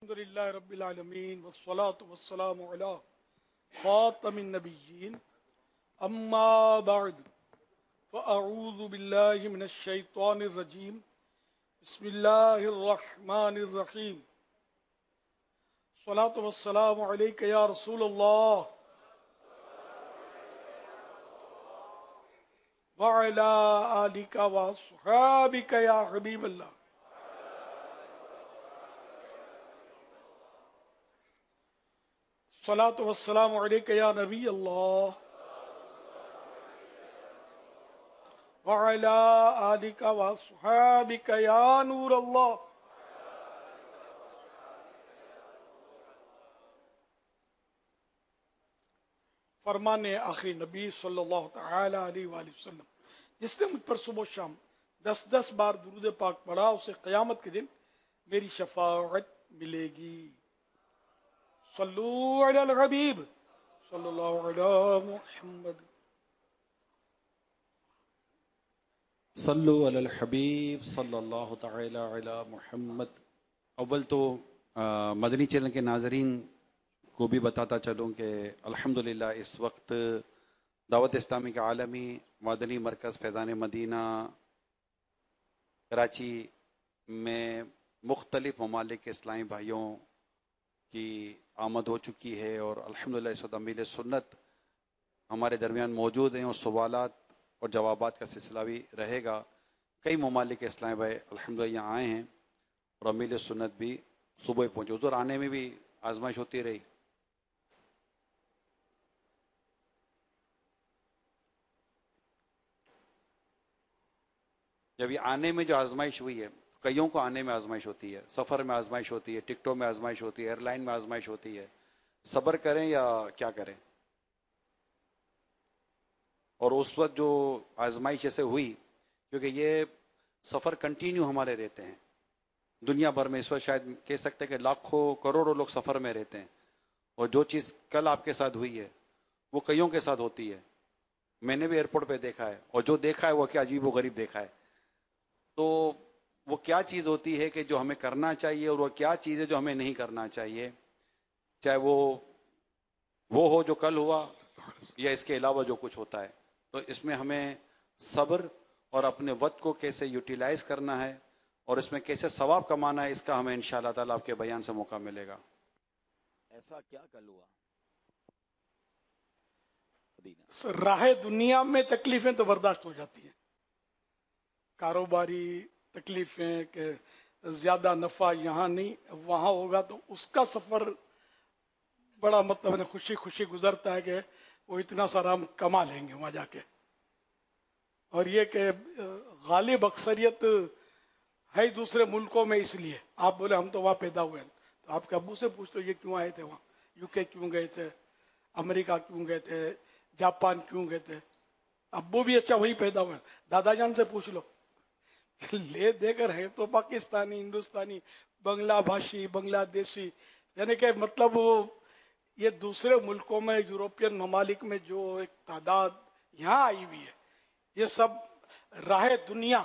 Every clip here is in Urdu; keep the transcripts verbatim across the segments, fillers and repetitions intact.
الحمد لله رب العالمين والصلاة والسلام على خاتم النبيين أما بعد فأعوذ بالله من الشيطان الرجيم بسم الله الرحمن الرحيم الصلاة والسلام عليك يا رسول الله وعلى آلك وصحابك يا حبيب الله. الصلاة والسلام عليك يا نبي الله وعلى آلك وصحابك يا نور الله. فرمان آخری نبی صلی اللہ تعالی علیہ وآلہ وسلم، جس نے مجھ پر صبح و شام دس دس بار درود پاک پڑھا اسے قیامت کے دن میری شفاعت ملے گی. صلو علی الحبیب صلی اللہ علی محمد. صلو علی الحبیب صلی اللہ تعالی علی محمد. اول تو مدنی چینل کے ناظرین کو بھی بتاتا چلوں کہ الحمدللہ اس وقت دعوت اسلامی کا عالمی مدنی مرکز فیضان مدینہ کراچی میں مختلف ممالک کے اسلامی بھائیوں کی آمد ہو چکی ہے، اور الحمدللہ اس وقت امیل سنت ہمارے درمیان موجود ہیں، اور سوالات اور جوابات کا سلسلہ بھی رہے گا. کئی ممالک کے اسلامی بھائی الحمدللہ یہاں آئے ہیں اور امیل سنت بھی صبح پہنچے. حضور آنے میں بھی آزمائش ہوتی رہی. جب یہ آنے میں جو آزمائش ہوئی ہے، کئیوں کو آنے میں آزمائش ہوتی ہے، سفر میں آزمائش ہوتی ہے، ٹکٹوں میں آزمائش ہوتی ہے، ایئر لائن میں آزمائش ہوتی ہے. صبر کریں یا کیا کریں؟ اور اس وقت جو آزمائش ایسے ہوئی، کیونکہ یہ سفر کنٹینیو ہمارے رہتے ہیں دنیا بھر میں. اس وقت شاید کہہ سکتے کہ لاکھوں کروڑوں لوگ سفر میں رہتے ہیں، اور جو چیز کل آپ کے ساتھ ہوئی ہے وہ کئیوں کے ساتھ ہوتی ہے. میں نے بھی ایئرپورٹ پہ دیکھا ہے، اور جو دیکھا ہے وہ کیا عجیب و غریب دیکھا ہے. تو وہ کیا چیز ہوتی ہے کہ جو ہمیں کرنا چاہیے، اور وہ کیا چیز ہے جو ہمیں نہیں کرنا چاہیے، چاہے وہ وہ ہو جو کل ہوا یا اس کے علاوہ جو کچھ ہوتا ہے. تو اس میں ہمیں صبر اور اپنے وقت کو کیسے یوٹیلائز کرنا ہے اور اس میں کیسے ثواب کمانا ہے، اس کا ہمیں انشاءاللہ تعالیٰ آپ کے بیان سے موقع ملے گا. ایسا کیا کل ہوا؟ راہ دنیا میں تکلیفیں تو برداشت ہو جاتی ہیں، کاروباری تکلیفیں کہ زیادہ نفع یہاں نہیں وہاں ہوگا، تو اس کا سفر بڑا مطلب خوشی خوشی گزرتا ہے کہ وہ اتنا سارا ہم کما لیں گے وہاں جا کے. اور یہ کہ غالب اکثریت ہے دوسرے ملکوں میں، اس لیے آپ بولے ہم تو وہاں پیدا ہوئے ہیں، تو آپ کے ابو سے پوچھ لو یہ کیوں آئے تھے وہاں، یو کے کیوں گئے تھے، امریکہ کیوں گئے تھے، جاپان کیوں گئے تھے. ابو بھی اچھا وہی پیدا ہوئے ہیں، دادا جان سے پوچھ لو. لے دے کر ہے تو پاکستانی، ہندوستانی، بنگلہ بھاشی، بنگلہ دیشی، یعنی کہ مطلب یہ دوسرے ملکوں میں یورپین ممالک میں جو ایک تعداد یہاں آئی ہوئی ہے، یہ سب راہ دنیا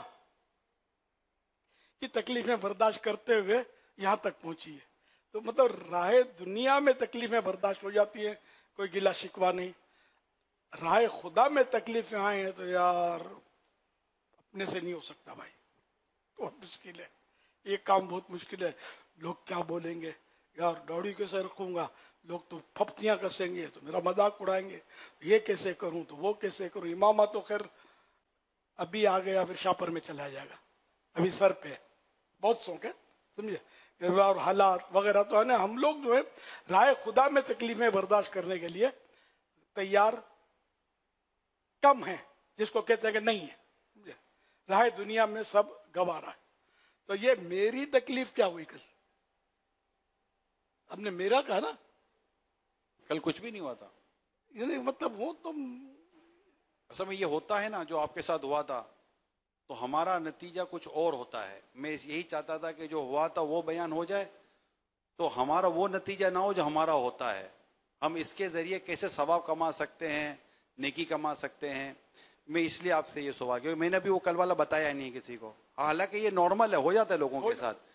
کی تکلیفیں برداشت کرتے ہوئے یہاں تک پہنچی ہے. تو مطلب راہ دنیا میں تکلیفیں برداشت ہو جاتی ہیں، کوئی گلا شکوا نہیں. راہ خدا میں تکلیفیں آئے ہیں تو یار اپنے سے نہیں ہو سکتا بھائی، بہت مشکل ہے یہ کام، بہت مشکل ہے. لوگ کیا بولیں گے، یار ڈاڑی کیسے رکھوں گا، لوگ تو پھپتیاں کسیں گے تو میرا مذاق اڑائیں گے، یہ کیسے کروں تو وہ کیسے کروں. امامہ تو خیر ابھی آ گیا، پھر شاپر میں چلا جائے گا، ابھی سر پہ بہت شوق ہے، سمجھے. اور حالات وغیرہ تو ہے نا. ہم لوگ جو ہے راہ خدا میں تکلیفیں برداشت کرنے کے لیے تیار کم ہیں، جس کو کہتے ہیں کہ نہیں ہے. راہ دنیا میں سب گوارا ہے. تو یہ میری تکلیف کیا ہوئی کل؟ ہم نے میرا کہا نا، کل کچھ بھی نہیں ہوا تھا. یعنی مطلب وہ تو اصل میں یہ ہوتا ہے نا جو آپ کے ساتھ ہوا تھا، تو ہمارا نتیجہ کچھ اور ہوتا ہے. میں یہی چاہتا تھا کہ جو ہوا تھا وہ بیان ہو جائے، تو ہمارا وہ نتیجہ نہ ہو جو ہمارا ہوتا ہے. ہم اس کے ذریعے کیسے ثواب کما سکتے ہیں، نیکی کما سکتے ہیں. میں اس لیے آپ سے یہ سوال کیا، میں نے بھی وہ کل والا بتایا نہیں کسی کو، حالانکہ یہ نارمل ہے، ہو جاتا ہے لوگوں کے ساتھ.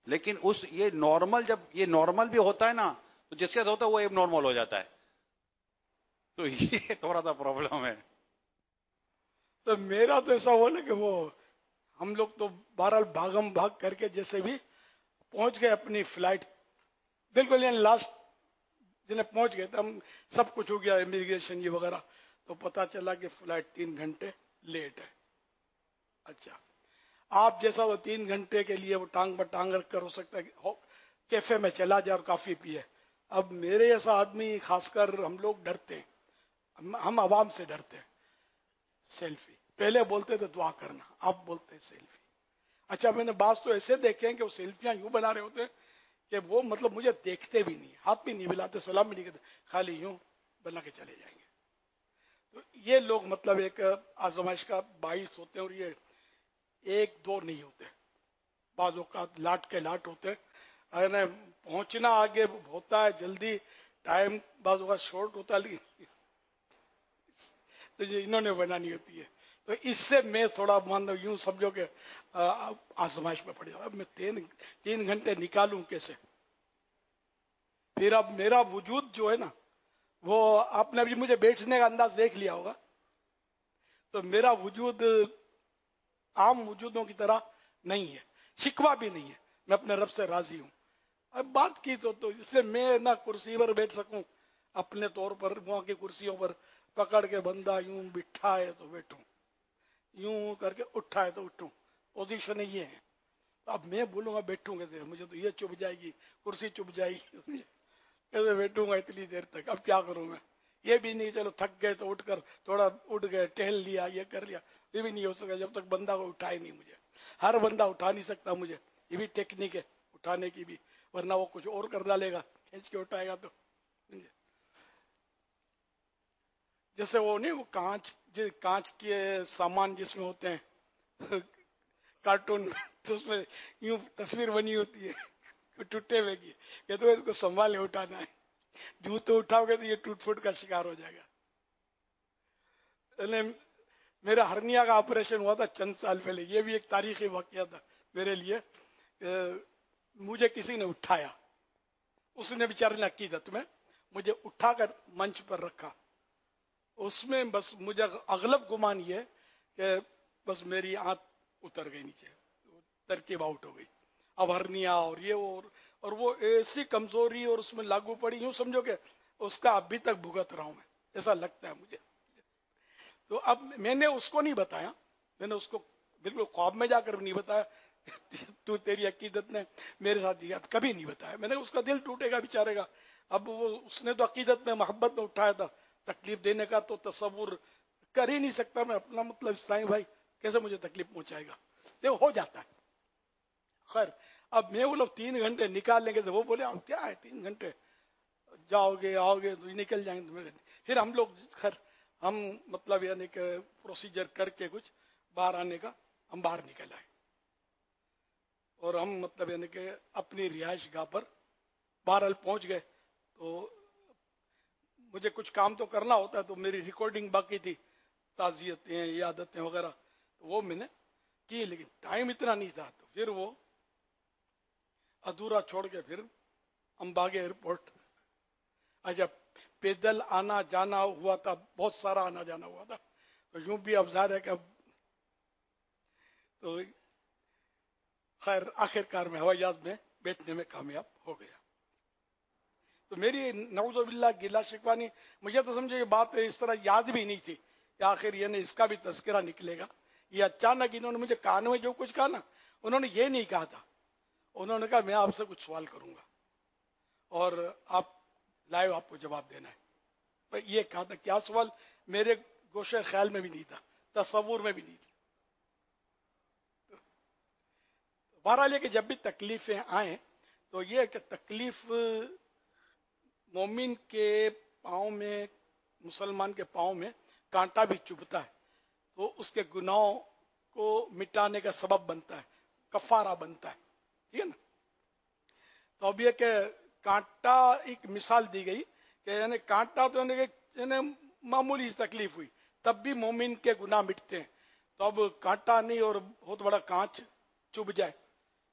لیکن اس یہ نارمل جب یہ نارمل بھی ہوتا ہے نا تو جس کے ساتھ ہوتا ہے وہ ایب نارمل ہو جاتا ہے. تو یہ تھوڑا سا پرابلم ہے. تو میرا تو ایسا ہوا نا کہ وہ ہم لوگ تو بہرحال بھاگم بھاگ کر کے جیسے بھی پہنچ گئے اپنی فلائٹ بالکل یعنی لاسٹ جنہیں پہنچ گئے تھے ہم, سب کچھ ہو گیا امیگریشن یہ وغیرہ, تو پتا چلا کہ فلائٹ تین گھنٹے لیٹ ہے. اچھا آپ جیسا وہ تین گھنٹے کے لیے وہ ٹانگ پر ٹانگ رکھ کر ہو سکتا ہے کہ کیفے میں چلا جائے اور کافی پیے. اب میرے جیسا آدمی خاص کر ہم لوگ ڈرتے ہیں, ہم عوام سے ڈرتے ہیں. سیلفی پہلے بولتے تھے دعا کرنا, اب بولتے ہیں سیلفی. اچھا میں نے بعض تو ایسے دیکھے ہیں کہ وہ سیلفیاں یوں بنا رہے ہوتے ہیں کہ وہ مطلب مجھے دیکھتے بھی نہیں, ہاتھ بھی نہیں ملاتے, سلام بھی نہیں کرتے, خالی یوں بنا کے چلے جائیں گے. تو یہ لوگ مطلب ایک آزمائش کا باعث ہوتے ہیں, اور یہ ایک دو نہیں ہوتے, بعض اوقات لاٹ کے لاٹ ہوتے ہیں. اگر پہنچنا آگے ہوتا ہے جلدی, ٹائم بعض اوقات شارٹ ہوتا ہے, لیکن تو یہ انہوں نے بنانی ہوتی ہے. تو اس سے میں تھوڑا مان لو یوں سمجھو کہ آزمائش میں پڑ جاتا. اب میں تین تین گھنٹے نکالوں کیسے؟ پھر اب میرا وجود جو ہے نا, وہ آپ نے ابھی مجھے بیٹھنے کا انداز دیکھ لیا ہوگا, تو میرا وجود عام وجودوں کی طرح نہیں ہے, شکوہ بھی نہیں ہے, میں اپنے رب سے راضی ہوں. اب بات کی تو تو اس لیے میں نہ کرسی پر بیٹھ سکوں اپنے طور پر, وہاں کی کرسیوں پر پکڑ کے بندہ یوں بٹھا ہے تو بیٹھوں, یوں کر کے اٹھا ہے تو اٹھوں, پوزیشن یہ ہے. اب میں بولوں گا بیٹھوں کیسے, مجھے تو یہ چپ جائے گی, کرسی چپ جائے گی, کیسے بیٹھوں گا اتنی دیر تک؟ اب کیا کروں میں؟ یہ بھی نہیں چلو تھک گئے تو اٹھ کر تھوڑا اٹھ گئے, ٹہل لیا, یہ کر لیا, یہ بھی نہیں ہو سکا جب تک بندہ کو اٹھائے نہیں. مجھے ہر بندہ اٹھا نہیں سکتا مجھے, یہ بھی ٹیکنیک ہے اٹھانے کی بھی, ورنہ وہ کچھ اور کر ڈالے گا, کھینچ کے اٹھائے گا. تو جیسے وہ نہیں, وہ کانچ کانچ کے سامان جس میں ہوتے ہیں کارٹون میں, تو اس میں یوں تصویر بنی ہوتی ہے ٹوٹے ہوئے کی, کہ تو اس کو سنبھالے اٹھانا ہے, جو تو اٹھاؤ گے تو یہ ٹوٹ پھوٹ کا شکار ہو جائے گا. میرا ہرنیا کا آپریشن ہوا تھا چند سال پہلے, یہ بھی ایک تاریخی واقعہ تھا میرے لیے. مجھے کسی نے اٹھایا, اس نے بیچارے نے عقیدت میں مجھے اٹھا کر منچ پر رکھا. اس میں بس مجھے اغلب گمان یہ کہ بس میری آنکھ اتر گئی نیچے, ترکیب آؤٹ ہو گئی. اب ہرنیا اور یہ اور, اور وہ ایسی کمزوری اور اس میں لاگو پڑی, یوں سمجھو کہ اس کا ابھی تک بھگت رہا ہوں میں, ایسا لگتا ہے مجھے. تو اب میں نے اس کو نہیں بتایا, میں نے اس کو بالکل خواب میں جا کر نہیں بتایا تو تیری عقیدت نے میرے ساتھ دیا, کبھی نہیں بتایا میں نے. اس کا دل ٹوٹے گا بیچارے گا. اب وہ اس نے تو عقیدت میں محبت میں اٹھایا تھا, تکلیف دینے کا تو تصور کر ہی نہیں سکتا میں. اپنا مطلب سائیں بھائی کیسے مجھے تکلیف پہنچائے گا, یہ ہو جاتا ہے. خیر اب میں وہ لوگ تین گھنٹے نکال لیں گے تو وہ بولے اب کیا ہے تین گھنٹے, جاؤ گے آؤ گے تو نکل جائیں گے. پھر ہم لوگ خیر ہم مطلب یعنی کہ پروسیجر کر کے کچھ باہر آنے کا, ہم باہر نکل آئے, اور ہم مطلب یعنی کہ اپنی رہائش گاہ پر بہرحال پہنچ گئے. تو مجھے کچھ کام تو کرنا ہوتا ہے, تو میری ریکارڈنگ باقی تھی, تعزیتیں عیادتیں وغیرہ, تو وہ میں نے کی, لیکن ٹائم اتنا نہیں تھا. تو پھر وہ ادھورا چھوڑ کے پھر ہم باغے ایئرپورٹ. اچھا پیدل آنا جانا ہوا تھا, بہت سارا آنا جانا ہوا تھا, تو یوں بھی اب ظاہر ہے کہ اب تو خیر آخر کار میں ہوائی جہاز میں بیٹھنے میں کامیاب ہو گیا. تو میری نعوذ باللہ گلا شکوانی, مجھے تو سمجھے یہ بات اس طرح یاد بھی نہیں تھی کہ آخر یہ نے اس کا بھی تذکرہ نکلے گا. یہ اچانک انہوں نے مجھے کان میں جو کچھ کہا نا, انہوں نے یہ نہیں کہا تھا, انہوں نے کہا میں آپ سے کچھ سوال کروں گا اور آپ لائیو آپ کو جواب دینا ہے. یہ کہا تھا, کیا سوال میرے گوشے خیال میں بھی نہیں تھا, تصور میں بھی نہیں تھی. بہرحال یہ کہ جب بھی تکلیفیں آئیں تو یہ کہ تکلیف مومن کے پاؤں میں, مسلمان کے پاؤں میں کانٹا بھی چبھتا ہے, تو اس کے گناہوں کو مٹانے کا سبب بنتا ہے, کفارہ بنتا ہے, ٹھیک ہے نا. تو اب یہ کہ کانٹا ایک مثال دی گئی کہ یعنی کانٹا تو یعنی معمولی تکلیف ہوئی تب بھی مومن کے گناہ مٹتے ہیں. تو اب کانٹا نہیں اور بہت بڑا کانچ چبھ جائے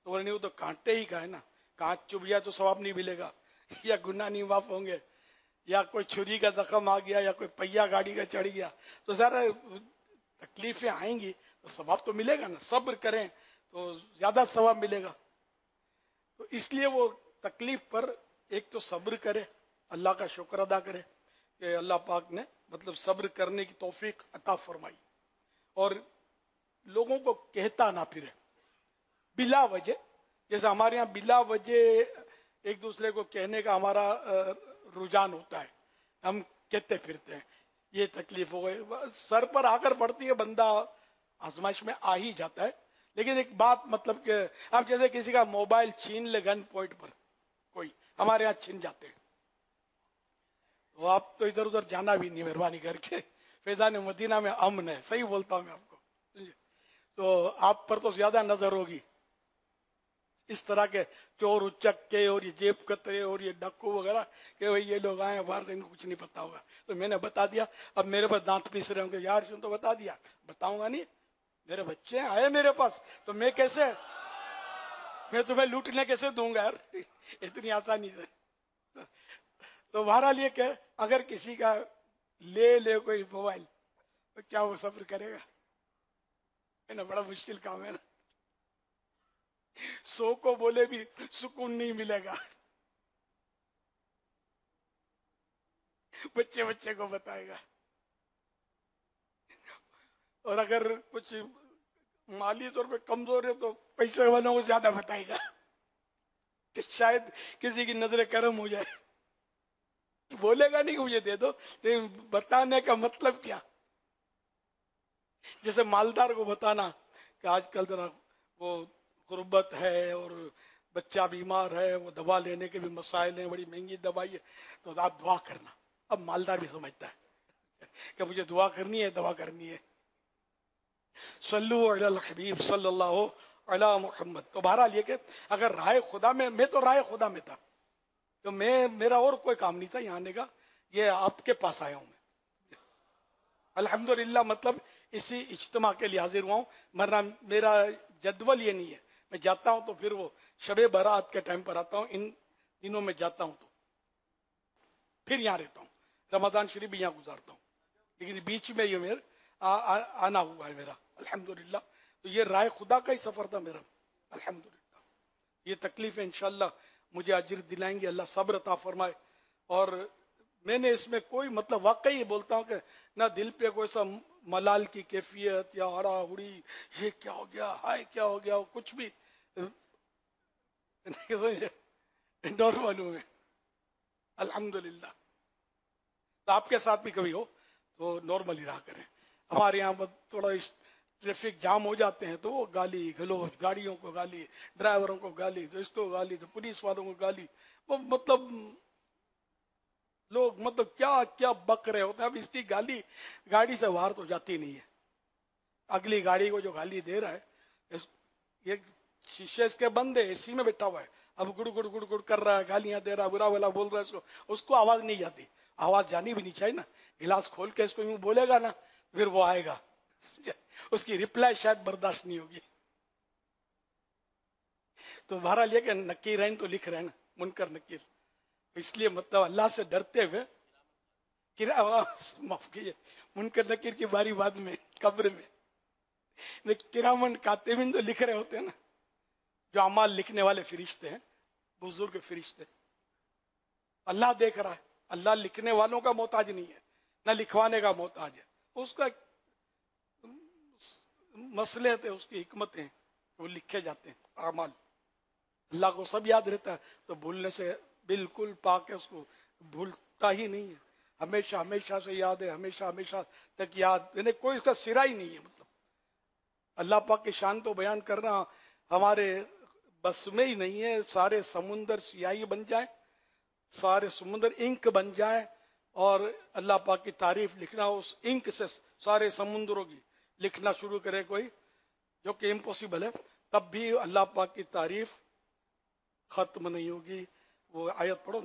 تو بولے نہیں وہ تو کانٹے ہی کا ہے نا, کانچ چبھ گیا تو ثواب نہیں ملے گا, یا گناہ نہیں معاف ہوں گے, یا کوئی چھری کا زخم آ گیا, یا کوئی پہیا گاڑی کا چڑھ گیا, تو ذرا تکلیفیں آئیں گی تو ثواب تو ملے گا نا. صبر کریں تو زیادہ ثواب ملے گا. تو اس لیے وہ تکلیف پر ایک تو صبر کرے, اللہ کا شکر ادا کرے کہ اللہ پاک نے مطلب صبر کرنے کی توفیق عطا فرمائی, اور لوگوں کو کہتا نہ پھرے بلا وجہ. جیسے ہمارے یہاں بلا وجہ ایک دوسرے کو کہنے کا ہمارا رجحان ہوتا ہے, ہم کہتے پھرتے ہیں یہ تکلیف ہو گئی, سر پر آ کر پڑتی ہے, بندہ آزمائش میں آ ہی جاتا ہے. لیکن ایک بات مطلب کہ اب جیسے کسی کا موبائل چھین لے گن پوائنٹ پر, کوئی ہمارے یہاں چھین جاتے ہیں, تو آپ تو ادھر ادھر جانا بھی نہیں مہربانی کر کے, فیضان مدینہ میں امن ہے, صحیح بولتا ہوں میں آپ کو, تو آپ پر تو زیادہ نظر ہوگی. اس طرح کے چور اچک کے اور یہ جیب کترے اور یہ ڈکو وغیرہ کہ بھائی یہ لوگ آئے باہر سے, ان کو کچھ نہیں پتا ہوگا. تو میں نے بتا دیا, اب میرے پاس دانت پیس رہے ہوں گے, یار سے تو بتا دیا, بتاؤں گا نہیں, میرے بچے آئے میرے پاس تو میں کیسے, میں تمہیں لوٹنے کیسے دوں گا یار اتنی آسانی سے. تو بہرحال یہ کہ اگر کسی کا لے لے کوئی موبائل تو کیا وہ صبر کرے گا؟ ہے نا, بڑا مشکل کام ہے نا. سو کو بولے بھی سکون نہیں ملے گا, بچے بچے کو بتائے گا, اور اگر کچھ مالی طور پہ کمزور ہے تو پیسے والوں کو زیادہ بتائے گا کہ شاید کسی کی نظر کرم ہو جائے. بولے گا نہیں کہ مجھے دے دو, لیکن بتانے کا مطلب کیا؟ جیسے مالدار کو بتانا کہ آج کل ذرا وہ غربت ہے اور بچہ بیمار ہے, وہ دوا لینے کے بھی مسائل ہیں, بڑی مہنگی دوائی ہے, تو آپ دعا کرنا. اب مالدار بھی سمجھتا ہے کہ مجھے دعا کرنی ہے, دوا کرنی ہے. صلو علی الحبیب صلی اللہ علی محمد. تو بہرحال یہ کہ اگر رائے خدا میں, میں تو رائے خدا میں تھا, تو میں میرا اور کوئی کام نہیں تھا یہاں آنے کا, یہ آپ کے پاس آیا ہوں میں الحمدللہ. مطلب اسی اجتماع کے لیے حاضر ہوا ہوں, ورنہ میرا جدول یہ نہیں ہے. میں جاتا ہوں تو پھر وہ شب برات کے ٹائم پر آتا ہوں, ان دنوں میں جاتا ہوں تو پھر یہاں رہتا ہوں, رمضان شریف بھی یہاں گزارتا ہوں, لیکن بیچ میں یہ میرا آنا ہوا ہے میرا الحمدللہ. تو یہ رائے خدا کا ہی سفر تھا میرا الحمدللہ. یہ تکلیفیں انشاءاللہ مجھے اجر دلائیں گے, اللہ صبر عطا فرمائے. اور میں نے اس میں کوئی مطلب واقعی بولتا ہوں کہ نہ دل پہ کوئی سا ملال کی کیفیت یا ہڑا ہڑی, یہ کیا ہو گیا, ہائے کیا ہو گیا, کچھ بھی نارمل ہوں میں الحمدللہ. تو آپ کے ساتھ بھی کبھی ہو تو نارمل ہی رہا کریں. ہمارے یہاں تھوڑا ٹریفک جام ہو جاتے ہیں تو وہ گالی گلوچ, گاڑیوں کو گالی, ڈرائیوروں کو گالی, تو اس کو گالی, تو پولیس والوں کو گالی, وہ مطلب لوگ مطلب کیا کیا بک رہے ہوتے ہیں. اب اس کی گالی گاڑی سے باہر تو جاتی نہیں ہے. اگلی گاڑی کو جو گالی دے رہا ہے, یہ شیشے اس کے بند ہے, اے سی میں بیٹھا ہوا ہے, اب گڑ گڑ گڑ گڑ کر رہا ہے, گالیاں دے رہا ہے, برا بلا بول رہا ہے اس کو, اس کو آواز نہیں جاتی. آواز جانی بھی نہیں چاہیے نا. گلاس کھول کے اس کو یوں بولے گا نا, پھر وہ آئے گا, اس کی ریپلائی شاید برداشت نہیں ہوگی. تو بہرحال یہ کہ نکیرین تو لکھ رہے ہیں نا, منکر نکیر. اس لیے مطلب اللہ سے ڈرتے ہوئے, معاف کیجیے, منکر نکیر کی باری بعد میں قبر میں, کرامن کاتبین تو لکھ رہے ہوتے ہیں نا, جو اعمال لکھنے والے فرشتے ہیں, بزرگ فرشتے. اللہ دیکھ رہا ہے, اللہ لکھنے والوں کا محتاج نہیں ہے, نہ لکھوانے کا محتاج ہے. اس کا مسئلے تھے, اس کی حکمتیں, وہ لکھے جاتے ہیں اعمال. اللہ کو سب یاد رہتا ہے, تو بھولنے سے بالکل پاک ہے, اس کو بھولتا ہی نہیں ہے. ہمیشہ ہمیشہ سے یاد ہے, ہمیشہ ہمیشہ تک یاد, یعنی کوئی اس کا سرا ہی نہیں ہے. مطلب اللہ پاک کی شان تو بیان کرنا ہمارے بس میں ہی نہیں ہے. سارے سمندر سیاہی بن جائیں, سارے سمندر انک بن جائیں, اور اللہ پاک کی تعریف لکھنا, اس انک سے سارے سمندروں کی لکھنا شروع کرے کوئی, جو کہ امپوسیبل ہے, تب بھی اللہ پاک کی تعریف ختم نہیں ہوگی. وہ آیت پڑھو نا.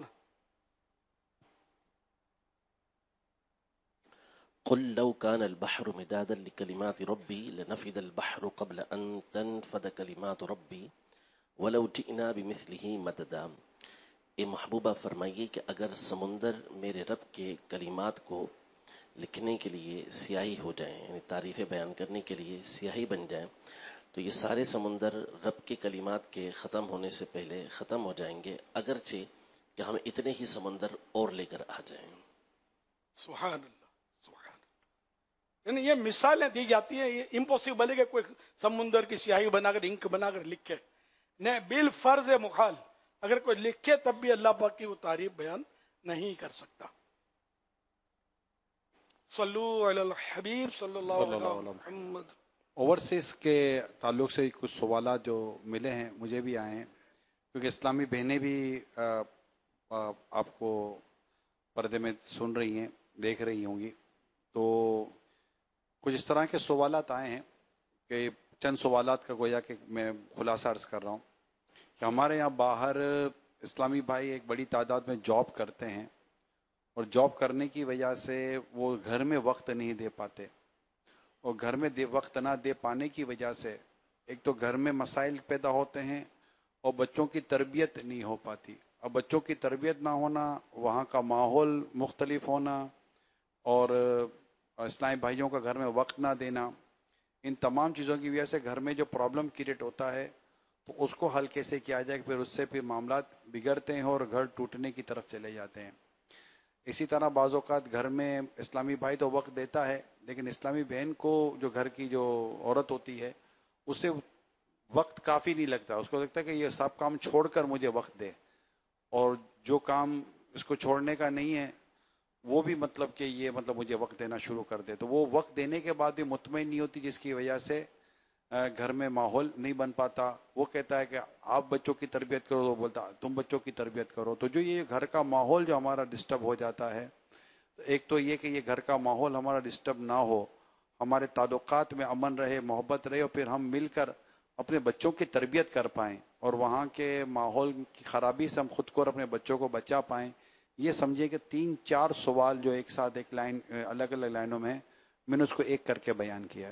قل لو كان البحر مدادا لكلمات ربي لنفد البحر قبل أن تنفد كلمات ربي ولو جئنا بمثله مددا، اے محبوبہ فرمائیے کہ اگر سمندر میرے رب کے کلمات کو لکھنے کے لیے سیاہی ہو جائیں، یعنی تعریفیں بیان کرنے کے لیے سیاہی بن جائیں، تو یہ سارے سمندر رب کے کلمات کے ختم ہونے سے پہلے ختم ہو جائیں گے، اگرچہ کہ ہم اتنے ہی سمندر اور لے کر آ جائیں۔ سبحان اللہ، سبحان اللہ۔ یعنی یہ مثالیں دی جاتی ہیں، یہ امپوسیبل ہے کہ کوئی سمندر کی سیاہی بنا کر انک بنا کر لکھے، نہیں، بالفرض محال، اگر کوئی لکھے تب بھی اللہ پاک کی وہ تعریف بیان نہیں کر سکتا۔ صلو علی الحبیب صلی اللہ صلی علیہ اللہ علیہ وسلم۔ محمد۔ اوورسیز کے تعلق سے کچھ سوالات جو ملے ہیں مجھے بھی آئے ہیں، کیونکہ اسلامی بہنیں بھی آ، آ، آپ کو پردے میں سن رہی ہیں، دیکھ رہی ہوں گی، تو کچھ اس طرح کے سوالات آئے ہیں کہ چند سوالات کا گویا کہ میں خلاصہ عرض کر رہا ہوں کہ ہمارے یہاں باہر اسلامی بھائی ایک بڑی تعداد میں جاب کرتے ہیں، اور جاب کرنے کی وجہ سے وہ گھر میں وقت نہیں دے پاتے، اور گھر میں دے وقت نہ دے پانے کی وجہ سے ایک تو گھر میں مسائل پیدا ہوتے ہیں اور بچوں کی تربیت نہیں ہو پاتی۔ اب بچوں کی تربیت نہ ہونا، وہاں کا ماحول مختلف ہونا، اور اسلامی بھائیوں کا گھر میں وقت نہ دینا، ان تمام چیزوں کی وجہ سے گھر میں جو پرابلم کریٹ ہوتا ہے تو اس کو حل کیسے کیا جائے، پھر اس سے پھر معاملات بگڑتے ہیں اور گھر ٹوٹنے کی طرف چلے جاتے ہیں۔ اسی طرح بعض اوقات گھر میں اسلامی بھائی تو وقت دیتا ہے، لیکن اسلامی بہن کو جو گھر کی جو عورت ہوتی ہے اسے وقت کافی نہیں لگتا، اس کو لگتا ہے کہ یہ سب کام چھوڑ کر مجھے وقت دے، اور جو کام اس کو چھوڑنے کا نہیں ہے وہ بھی مطلب کہ یہ مطلب مجھے وقت دینا شروع کر دے، تو وہ وقت دینے کے بعد بھی مطمئن نہیں ہوتی، جس کی وجہ سے گھر میں ماحول نہیں بن پاتا۔ وہ کہتا ہے کہ آپ بچوں کی تربیت کرو، وہ بولتا تم بچوں کی تربیت کرو، تو جو یہ گھر کا ماحول جو ہمارا ڈسٹرب ہو جاتا ہے، ایک تو یہ کہ یہ گھر کا ماحول ہمارا ڈسٹرب نہ ہو، ہمارے تعلقات میں امن رہے، محبت رہے، اور پھر ہم مل کر اپنے بچوں کی تربیت کر پائیں اور وہاں کے ماحول کی خرابی سے ہم خود کو اور اپنے بچوں کو بچا پائیں۔ یہ سمجھے کہ تین چار سوال جو ایک ساتھ ایک لائن الگ الگ لائنوں میں میں نے اس کو ایک کر کے بیان کیا ہے۔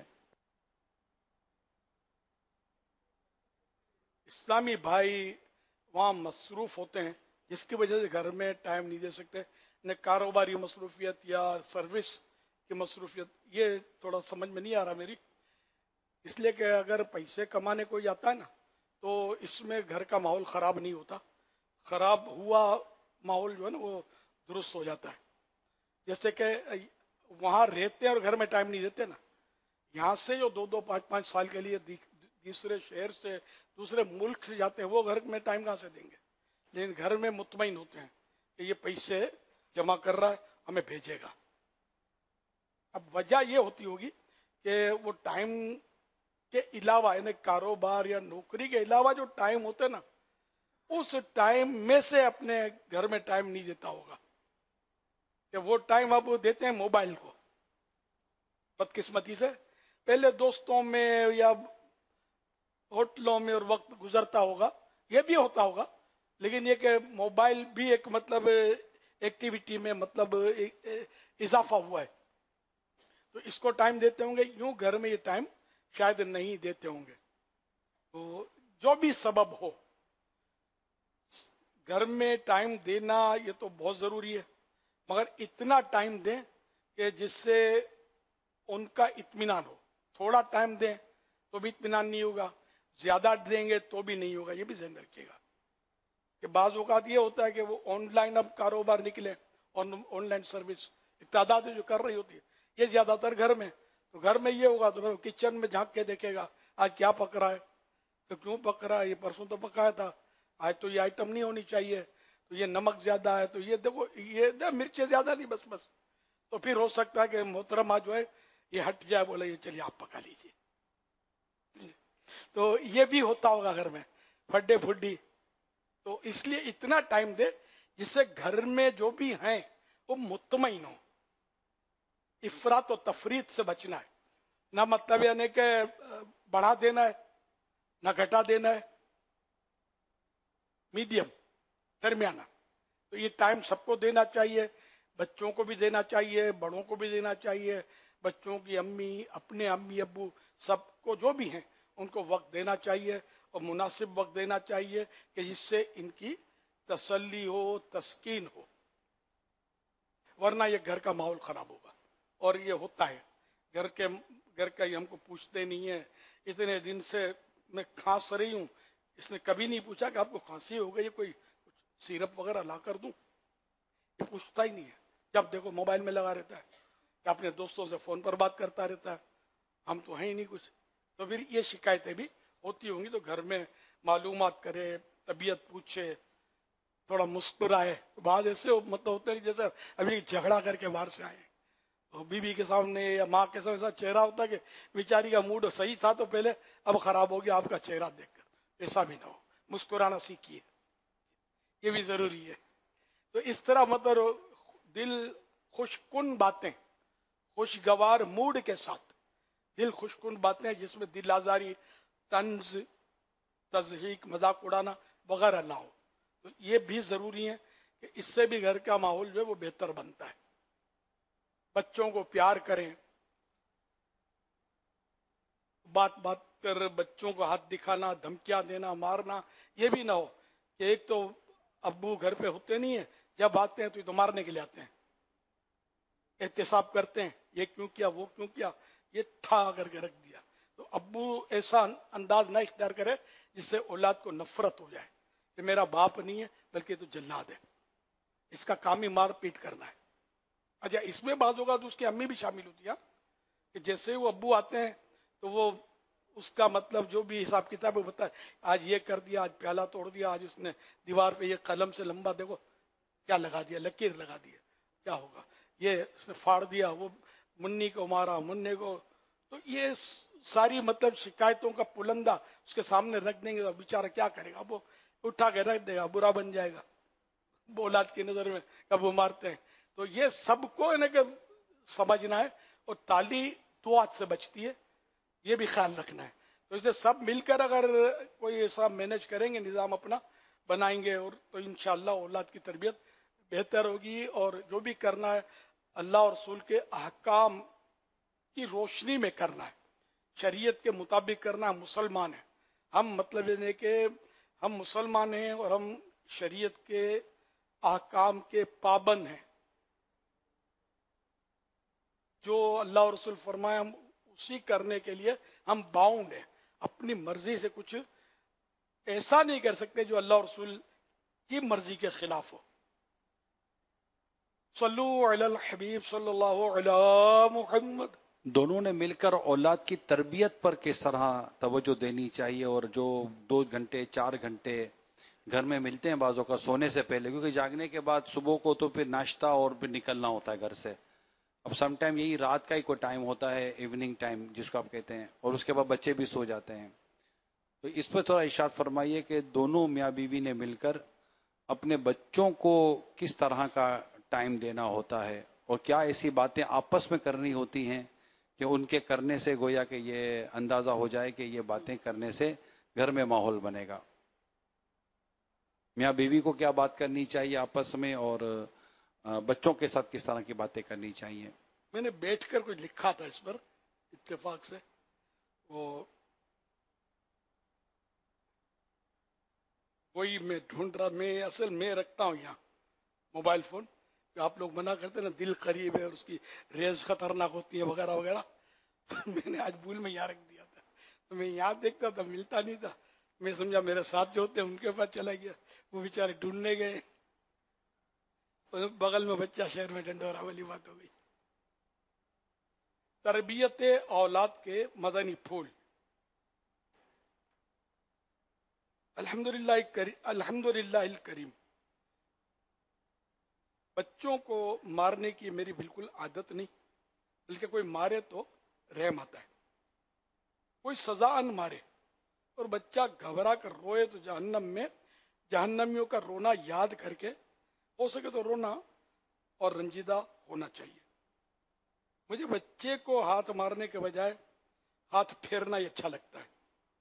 اسلامی بھائی وہاں مصروف ہوتے ہیں جس کی وجہ سے گھر میں ٹائم نہیں دے سکتے، نہ کاروباری مصروفیت یا سروس کی مصروفیت، یہ تھوڑا سمجھ میں نہیں آ رہا میری، اس لیے کہ اگر پیسے کمانے کو جاتا ہے نا تو اس میں گھر کا ماحول خراب نہیں ہوتا، خراب ہوا ماحول جو ہے نا وہ درست ہو جاتا ہے۔ جیسے کہ وہاں رہتے ہیں اور گھر میں ٹائم نہیں دیتے نا، یہاں سے جو دو دو پانچ پانچ سال کے لیے دوسرے شہر سے دوسرے ملک سے جاتے ہیں، وہ گھر میں ٹائم کہاں سے دیں گے؟ لیکن گھر میں مطمئن ہوتے ہیں کہ یہ پیسے جمع کر رہا ہے، ہمیں بھیجے گا۔ اب وجہ یہ ہوتی ہوگی کہ وہ ٹائم کے علاوہ، یعنی کاروبار یا نوکری کے علاوہ جو ٹائم ہوتا ہے نا، اس ٹائم میں سے اپنے گھر میں ٹائم نہیں دیتا ہوگا، کہ وہ ٹائم اب دیتے ہیں موبائل کو۔ بدقسمتی سے پہلے دوستوں میں یا ہوٹلوں میں اور وقت گزرتا ہوگا، یہ بھی ہوتا ہوگا، لیکن یہ کہ موبائل بھی ایک مطلب ایکٹیویٹی میں مطلب اضافہ ہوا ہے، تو اس کو ٹائم دیتے ہوں گے، یوں گھر میں یہ ٹائم شاید نہیں دیتے ہوں گے۔ تو جو بھی سبب ہو، گھر میں ٹائم دینا یہ تو بہت ضروری ہے، مگر اتنا ٹائم دیں کہ جس سے ان کا اطمینان ہو۔ تھوڑا ٹائم دیں تو بھی اطمینان نہیں ہوگا، زیادہ دیں گے تو بھی نہیں ہوگا، یہ بھی ذہن رکھیے گا کہ بعض اوقات یہ ہوتا ہے کہ وہ آن لائن اب کاروبار نکلے، آن لائن سروس تعداد جو کر رہی ہوتی ہے، یہ زیادہ تر گھر میں، تو گھر میں یہ ہوگا تو پھر کچن میں جھانک کے دیکھے گا آج کیا پک رہا ہے، تو کیوں پک رہا ہے، یہ پرسوں تو پکایا تھا، آج تو یہ آئٹم نہیں ہونی چاہیے، تو یہ نمک زیادہ ہے، تو یہ دیکھو یہ مرچیں زیادہ نہیں، بس بس تو پھر ہو سکتا ہے کہ محترمہ جو ہے یہ ہٹ جائے، بولے یہ چلیے آپ پکا لیجیے۔ تو یہ بھی ہوتا ہوگا گھر میں پھڈے پھڈی، تو اس لیے اتنا ٹائم دے جس سے گھر میں جو بھی ہیں وہ مطمئن ہو۔ افراط و تفریط سے بچنا ہے، نہ مطلب یعنی کہ بڑھا دینا ہے نہ گھٹا دینا ہے، میڈیم درمیانہ۔ تو یہ ٹائم سب کو دینا چاہیے، بچوں کو بھی دینا چاہیے، بڑوں کو بھی دینا چاہیے، بچوں کی امی، اپنے امی ابو، سب کو جو بھی ہیں ان کو وقت دینا چاہیے، اور مناسب وقت دینا چاہیے کہ جس سے ان کی تسلی ہو، تسکین ہو، ورنہ یہ گھر کا ماحول خراب ہوگا. اور یہ ہوتا ہے، گھر کے گھر کا یہ ہم کو پوچھتے نہیں ہے. اتنے دن سے میں کھانس رہی ہوں، اس نے کبھی نہیں پوچھا کہ آپ کو کھانسی ہو گئی، کوئی سیرپ وغیرہ لا کر دوں، یہ پوچھتا ہی نہیں ہے. جب دیکھو موبائل میں لگا رہتا ہے کہ اپنے دوستوں سے فون پر بات کرتا رہتا ہے، ہم تو ہیں ہی نہیں کچھ. تو پھر یہ شکایتیں بھی ہوتی ہوں گی. تو گھر میں معلومات کرے، طبیعت پوچھے، تھوڑا مسکرائے. بعض ایسے مطلب ہوتے ہیں جیسے ابھی جھگڑا کر کے باہر سے آئے، بیوی کے سامنے یا ماں کے سامنے ایسا چہرہ ہوتا ہے کہ بیچاری کا موڈ صحیح تھا تو پہلے اب خراب ہو گیا آپ کا چہرہ دیکھ کر. ایسا بھی نہ ہو، مسکرانا سیکھیے، یہ بھی ضروری ہے. تو اس طرح مطلب دل خوش کن باتیں، خوشگوار موڈ کے ساتھ دل خوش کن باتیں جس میں دل آزاری، طنز، تضحیک، مذاق اڑانا وغیرہ نہ ہو. تو یہ بھی ضروری ہے کہ اس سے بھی گھر کا ماحول جو ہے وہ بہتر بنتا ہے. بچوں کو پیار کریں، بات بات کر بچوں کو ہاتھ دکھانا، دھمکیاں دینا، مارنا یہ بھی نہ ہو کہ ایک تو ابو گھر پہ ہوتے نہیں ہیں، جب آتے ہیں تو یہ تو مارنے کے لیے آتے ہیں، احتساب کرتے ہیں، یہ کیوں کیا، وہ کیوں کیا، یہ ٹھا کر کے رکھ دیا. تو ابو ایسا انداز نہ اختیار کرے جس سے اولاد کو نفرت ہو جائے کہ میرا باپ نہیں ہے بلکہ تو جلاد ہے، اس کا کام ہی مار پیٹ کرنا ہے. اچھا، اس میں بعض ہوگا تو اس کی امی بھی شامل ہوتی ہے کہ جیسے وہ ابو آتے ہیں تو وہ اس کا مطلب جو بھی حساب کتاب ہے بتا ہے، آج یہ کر دیا، آج پیالہ توڑ دیا، آج اس نے دیوار پہ یہ قلم سے لمبا دیکھو کیا لگا دیا، لکیر لگا دیا، کیا ہوگا، یہ اس نے پھاڑ دیا، وہ منی کو مارا، منی کو. تو یہ ساری مطلب شکایتوں کا پلندہ اس کے سامنے رکھ دیں گے تو بیچارہ کیا کرے گا، وہ اٹھا کے رکھ دے گا، برا بن جائے گا اولاد کی نظر میں کب وہ مارتے ہیں. تو یہ سب کو ہے نا کہ سمجھنا ہے، اور تالی دو ہاتھ سے بچتی ہے، یہ بھی خیال رکھنا ہے. تو اسے سب مل کر اگر کوئی ایسا مینج کریں گے، نظام اپنا بنائیں گے، اور تو انشاءاللہ اولاد کی تربیت بہتر ہوگی. اور جو بھی کرنا ہے اللہ اور رسول کے احکام کی روشنی میں کرنا ہے، شریعت کے مطابق کرنا. ہم مسلمان ہیں، ہم مطلب یہ کہ ہم مسلمان ہیں اور ہم شریعت کے احکام کے پابند ہیں. جو اللہ اور رسول فرمائے ہم اسی کرنے کے لیے ہم باؤنڈ ہیں. اپنی مرضی سے کچھ ایسا نہیں کر سکتے جو اللہ اور رسول کی مرضی کے خلاف ہو. صلو علی الحبیب صلی اللہ علی محمد. دونوں نے مل کر اولاد کی تربیت پر کس طرح توجہ دینی چاہیے. اور جو دو گھنٹے چار گھنٹے گھر میں ملتے ہیں بعضوں کا سونے سے پہلے، کیونکہ جاگنے کے بعد صبح کو تو پھر ناشتہ اور پھر نکلنا ہوتا ہے گھر سے. اب سم ٹائم یہی رات کا ہی کوئی ٹائم ہوتا ہے، ایوننگ ٹائم جس کو آپ کہتے ہیں، اور اس کے بعد بچے بھی سو جاتے ہیں. تو اس پہ تھوڑا ارشاد فرمائیے کہ دونوں میاں بیوی نے مل کر اپنے بچوں کو کس طرح کا ٹائم دینا ہوتا ہے، اور کیا ایسی باتیں آپس میں کرنی ہوتی ہیں کہ ان کے کرنے سے گویا کہ یہ اندازہ ہو جائے کہ یہ باتیں کرنے سے گھر میں ماحول بنے گا. میاں بیوی کو کیا بات کرنی چاہیے آپس میں، اور بچوں کے ساتھ کس طرح کی باتیں کرنی چاہیے. میں نے بیٹھ کر کچھ لکھا تھا اس پر اتفاق سے، وہ وہی میں ڈھونڈ رہا. میں اصل میں رکھتا ہوں یہاں موبائل فون، جو آپ لوگ منع کرتے ہیں نا دل قریب ہے اور اس کی ریز خطرناک ہوتی ہے وغیرہ وغیرہ. میں نے آج بھول میں یہاں رکھ دیا تھا، تو میں یہاں دیکھتا تھا ملتا نہیں تھا. میں سمجھا میرے ساتھ جو ہوتے ہیں ان کے پاس چلا گیا، وہ بیچارے ڈھونڈنے گئے، بغل میں بچہ شہر میں ڈنڈورا والی بات ہو گئی. تربیت اولاد کے مدنی پھول. الحمدللہ الحمدللہ الکریم. بچوں کو مارنے کی میری بالکل عادت نہیں، بلکہ کوئی مارے تو رحم آتا ہے. کوئی سزا ان مارے اور بچہ گھبرا کر روئے تو جہنم میں جہنمیوں کا رونا یاد کر کے ہو سکے تو رونا اور رنجیدہ ہونا چاہیے. مجھے بچے کو ہاتھ مارنے کے بجائے ہاتھ پھیرنا ہی اچھا لگتا ہے،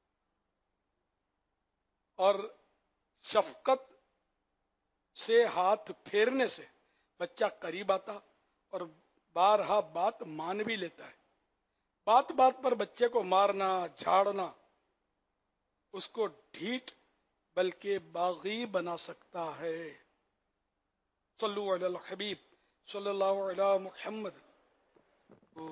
اور شفقت سے ہاتھ پھیرنے سے بچہ قریب آتا اور بارہا بات مان بھی لیتا ہے. بات بات پر بچے کو مارنا، جھاڑنا اس کو ڈھیٹ بلکہ باغی بنا سکتا ہے. صلو علی الحبیب صلی اللہ علی محمد. تو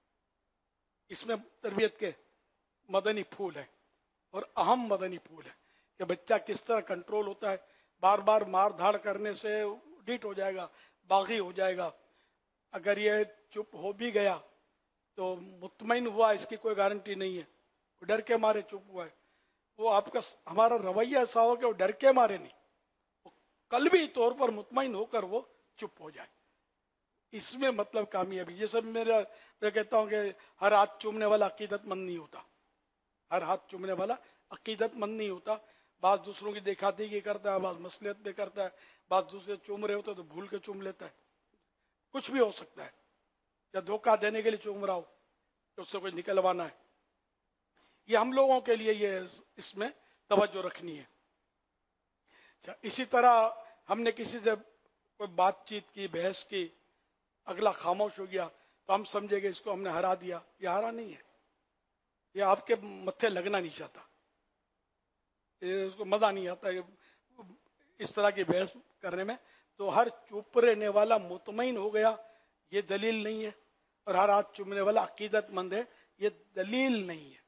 اس میں تربیت کے مدنی پھول ہیں اور اہم مدنی پھول ہیں کہ بچہ کس طرح کنٹرول ہوتا ہے. بار بار مار دھاڑ کرنے سے ڈیٹ ہو جائے گا، باغی ہو جائے گا. اگر یہ چپ ہو بھی گیا تو مطمئن ہوا، اس کی کوئی گارنٹی نہیں ہے. وہ ڈر کے مارے چپ ہوا ہے. وہ آپ کا ہمارا رویہ ایسا ہو کہ وہ ڈر کے مارے نہیں، وہ قلبی طور پر مطمئن ہو کر وہ چپ ہو جائے. اس میں مطلب کامیابی. یہ سب میرا میں کہتا ہوں کہ ہر ہاتھ چومنے والا عقیدت مند نہیں ہوتا. ہر ہاتھ چومنے والا عقیدت مند نہیں ہوتا. بعض دوسروں کی دیکھا دیکھی کرتا ہے، بعض مصلحت میں کرتا ہے، بعض دوسرے چوم رہے ہوتے تو بھول کے چوم لیتا ہے. کچھ بھی ہو سکتا ہے، یا دھوکہ دینے کے لیے چوم رہا ہو تو اس سے کوئی نکلوانا ہے. یہ ہم لوگوں کے لیے یہ اس میں توجہ رکھنی ہے. اچھا، اسی طرح ہم نے کسی سے کوئی بات چیت کی، بحث کی، اگلا خاموش ہو گیا تو ہم سمجھے گے اس کو ہم نے ہرا دیا. یہ ہرا نہیں ہے، یہ آپ کے متھے لگنا نہیں چاہتا، یہ اس کو مزہ نہیں آتا یہ اس طرح کی بحث کرنے میں. تو ہر چپ رہنے والا مطمئن ہو گیا، یہ دلیل نہیں ہے. اور ہر ہاتھ چومنے والا عقیدت مند ہے، یہ دلیل نہیں ہے.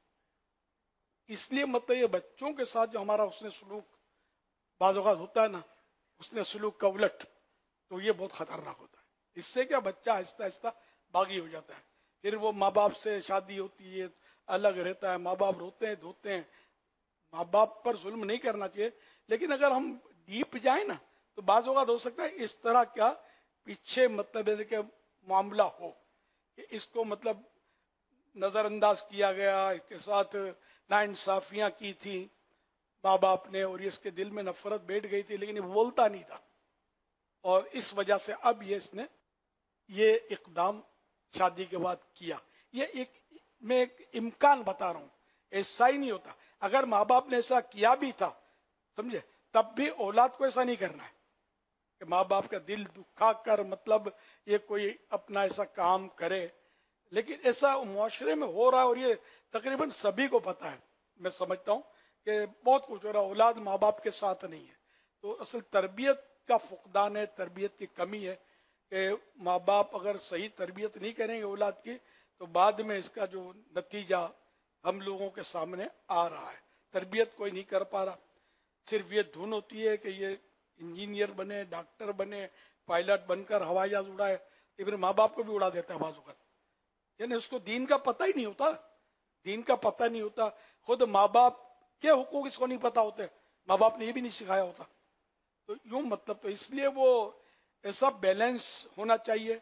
اس لیے مطلب یہ بچوں کے ساتھ جو ہمارا اس نے سلوک بعض اوقات ہوتا ہے نا، اس نے سلوک کا الٹ، تو یہ بہت خطرناک ہوتا ہے. اس سے کیا بچہ آہستہ آہستہ باغی ہو جاتا ہے. پھر وہ ماں باپ سے شادی ہوتی ہے، الگ رہتا ہے، ماں باپ روتے ہیں دھوتے ہیں. ماں باپ پر ظلم نہیں کرنا چاہیے، لیکن اگر ہم ڈیپ جائیں نا تو بعض اوقات ہو سکتا ہے اس طرح کا پیچھے مطلب ہے کہ معاملہ ہو کہ اس کو مطلب نظر انداز کیا گیا، اس کے ساتھ ناانصافیاں کی تھی ماں باپ نے، اور اس کے دل میں نفرت بیٹھ گئی تھی لیکن یہ بولتا نہیں تھا. اور اس وجہ سے اب یہ اس نے یہ اقدام شادی کے بعد کیا. یہ ایک میں ایک امکان بتا رہا ہوں، ایسا ہی نہیں ہوتا. اگر ماں باپ نے ایسا کیا بھی تھا سمجھے، تب بھی اولاد کو ایسا نہیں کرنا ہے کہ ماں باپ کا دل دکھا کر مطلب یہ کوئی اپنا ایسا کام کرے. لیکن ایسا معاشرے میں ہو رہا ہے اور یہ تقریباً سبھی کو پتا ہے. میں سمجھتا ہوں کہ بہت کچھ ہو رہا ہے، اولاد ماں باپ کے ساتھ نہیں ہے. تو اصل تربیت کا فقدان ہے، تربیت کی کمی ہے کہ ماں باپ اگر صحیح تربیت نہیں کریں گے اولاد کی تو بعد میں اس کا جو نتیجہ ہم لوگوں کے سامنے آ رہا ہے. تربیت کوئی نہیں کر پا رہا، صرف یہ دھن ہوتی ہے کہ یہ انجینئر بنے، ڈاکٹر بنے، پائلٹ بن کر ہوائی جہاز اڑائے. یہ پھر ماں باپ کو بھی اڑا دیتا ہے بعض اوقات. یعنی اس کو دین کا پتہ ہی نہیں ہوتا، دین کا پتہ نہیں ہوتا. خود ماں باپ کے حقوق اس کو نہیں پتا ہوتے، ماں باپ نے یہ بھی نہیں سکھایا ہوتا. تو یوں مطلب تو اس لیے وہ ایسا بیلنس ہونا چاہیے،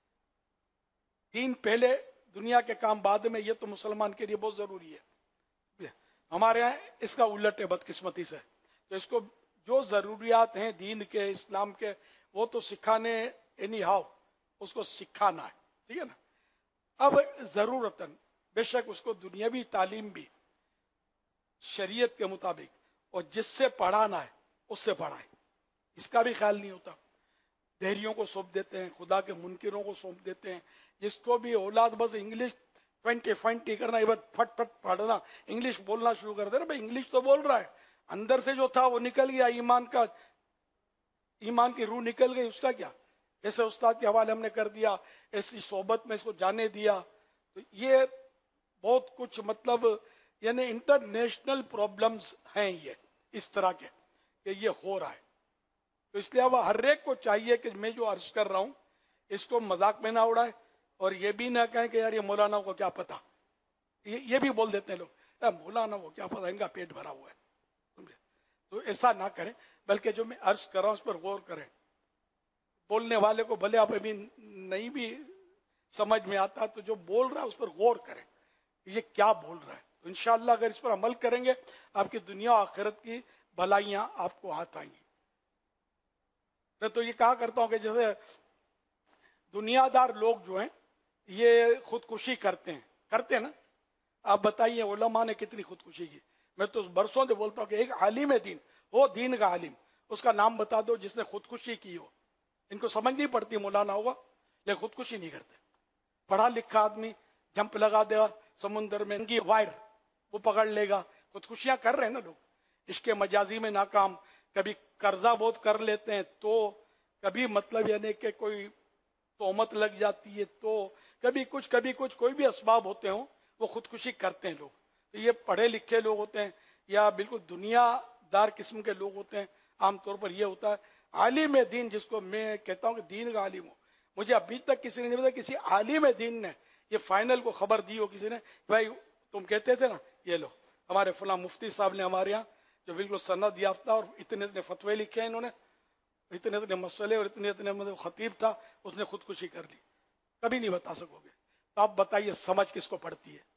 دین پہلے دنیا کے کام بعد میں. یہ تو مسلمان کے لیے بہت ضروری ہے. ہمارے یہاں اس کا الٹ ہے بدقسمتی سے. تو اس کو جو ضروریات ہیں دین کے، اسلام کے، وہ تو سکھانے اینی ہاؤ، اس کو سکھانا ہے، ٹھیک ہے نا. اب ضرورتاً بے شک اس کو دنیاوی تعلیم بھی شریعت کے مطابق اور جس سے پڑھانا ہے اس سے پڑھائے، اس کا بھی خیال نہیں ہوتا. دہریوں کو سونپ دیتے ہیں، خدا کے منکروں کو سونپ دیتے ہیں. جس کو بھی اولاد بس انگلش ٹوینٹی فائنٹی کرنا، یہ پھٹ پھٹ پڑھنا، انگلش بولنا شروع کر دے رہا. بھائی انگلش تو بول رہا ہے، اندر سے جو تھا وہ نکل گیا، ایمان کا ایمان کی روح نکل گئی، اس کا کیا؟ ایسے استاد کے حوالے ہم نے کر دیا، ایسی صحبت میں اس کو جانے دیا. تو یہ بہت کچھ مطلب یعنی انٹرنیشنل پرابلمز ہیں یہ اس طرح کے کہ یہ ہو رہا ہے. تو اس لیے اب ہر ایک کو چاہیے کہ میں جو عرض کر رہا ہوں اس کو مذاق میں نہ اڑائے، اور یہ بھی نہ کہیں کہ یار یہ مولانا کو کیا پتا. یہ بھی بول دیتے ہیں لوگ، مولانا کو کیا پتا، ان کا پیٹ بھرا ہوا ہے. تو ایسا نہ کریں، بلکہ جو میں عرض کر رہا ہوں اس پر غور کریں. بولنے والے کو بھلے آپ ابھی نہیں بھی سمجھ میں آتا تو جو بول رہا ہے اس پر غور کریں، یہ کیا بول رہا ہے. تو انشاءاللہ اگر اس پر عمل کریں گے آپ کی دنیا و آخرت کی بھلائیاں آپ کو ہاتھ آئیں گی. میں تو یہ کہا کرتا ہوں کہ جیسے دنیا دار لوگ جو ہیں یہ خودکشی کرتے ہیں کرتے ہیں نا. آپ بتائیے علماء نے کتنی خودکشی کی. میں تو برسوں سے بولتا ہوں کہ ایک عالم دین ہو، دین کا عالم، اس کا نام بتا دو جس نے خودکشی کی ہو. ان کو سمجھ نہیں پڑتی، مولانا ہوگا لیکن خودکشی نہیں کرتے. پڑھا لکھا آدمی جمپ لگا دے گا سمندر میں، ان کی وائر وہ پکڑ لے گا، خودکشیاں کر رہے ہیں نا لوگ، عشق مجازی میں ناکام، کبھی قرضہ بہت کر لیتے ہیں تو، کبھی مطلب یعنی کہ کوئی تہمت لگ جاتی ہے تو، کبھی کچھ کبھی کچھ کوئی بھی اسباب ہوتے ہوں وہ خودکشی کرتے ہیں لوگ. تو یہ پڑھے لکھے لوگ ہوتے ہیں یا بالکل دنیا دار قسم کے لوگ ہوتے ہیں. عام طور پر یہ ہوتا ہے عالم دین، جس کو میں کہتا ہوں کہ دین کا عالم ہو. مجھے ابھی تک کسی نے نہیں بتایا کسی عالم دین نے یہ فائنل کو خبر دی ہو کسی نے، بھائی تم کہتے تھے نا یہ لو ہمارے فلاں مفتی صاحب نے ہمارے یہاں جو بالکل سند یافتہ اور اتنے اتنے فتوے لکھے ہیں انہوں نے، اتنے اتنے مسئلے اور اتنے اتنے مطلب خطیب تھا اس نے خودکشی کر لی. کبھی نہیں بتا سکو گے. تو آپ بتائیے سمجھ کس کو پڑتی ہے؟